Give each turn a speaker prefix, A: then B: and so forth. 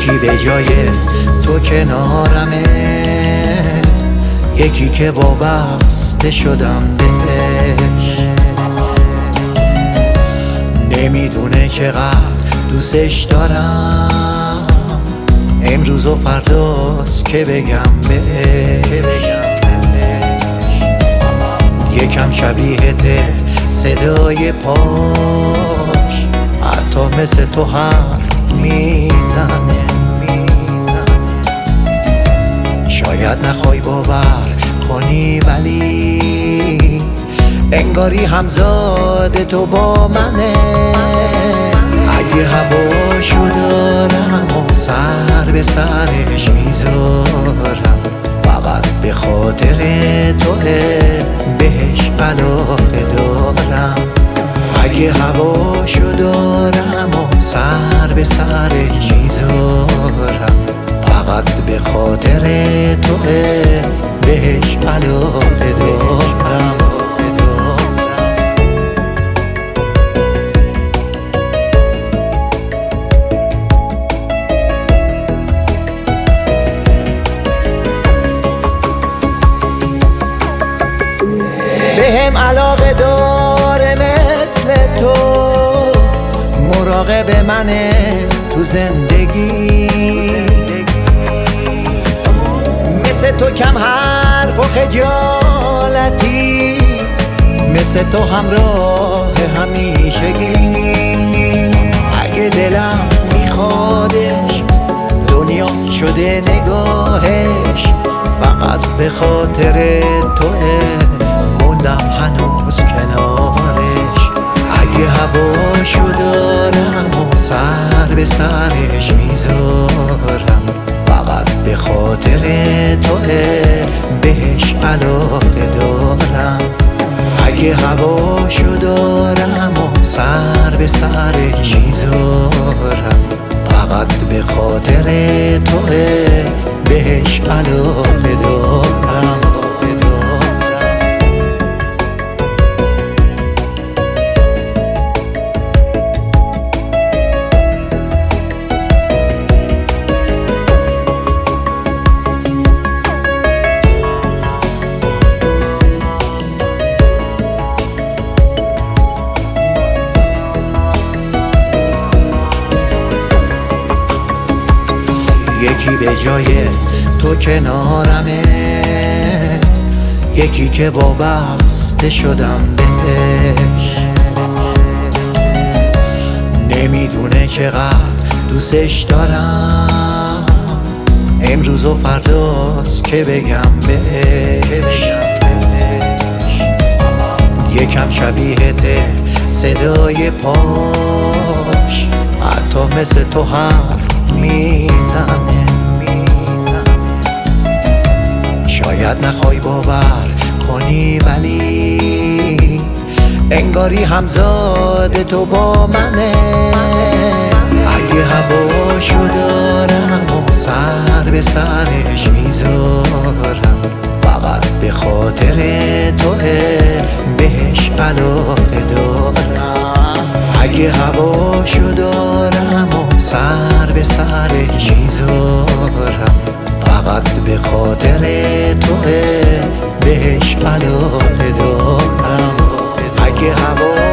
A: یکی به جای تو کنارمه، یکی که وابسته شدم بهش. نمیدونه چقدر دوستش دارم، امروز و فرداست که بگم بهش. یکم شبیهته صدای پاش، حتی مثل تو حرف میزنه. شاید نخوای باور کنی ولی انگاری همزاد تو با منه. اگه هواشو دارم و سر به سرش میذارم، فقط به خاطر توه بهش علاقه دارم. اگه هواشو دارم و سر به سرش میذارم، فقط به خاطر توه بهش علاقه دارم. بهم علاقه داره مثل تو، مراقب منه تو زندگی. مثل تو کم حرف و خجالتی، مثل تو همراه همیشگی. اگه دلم میخوادش دنیا شده نگاهش، فقط به خاطر توه موندم هنوز کنارش. اگه هواشو دارم و سر به سرش میذارم، فقط به خاطر توه بهش علاقه دارم. اگه هواشو دارم و سر به سرش میذارم، فقط به خاطر توه بهش علاقه دارم. یکی به جای تو کنارمه، یکی که وابسته شدم بهش. نمیدونه چقدر دوستش دارم، امروز و فرداست که بگم بهش. یکم شبیهته صدای پاش، حتی مثل تو حرف میزنه. شاید نخوای باور کنی ولی انگاری همزاد تو با منه. اگه هواشو دارم و سر به سرش میذارم، فقط به خاطر توه بهش علاقه دارم. اگه هواشو دارم و سر به سرش میذارم، فقط به خاطر توه بهش علاقه دارم. اگه هوا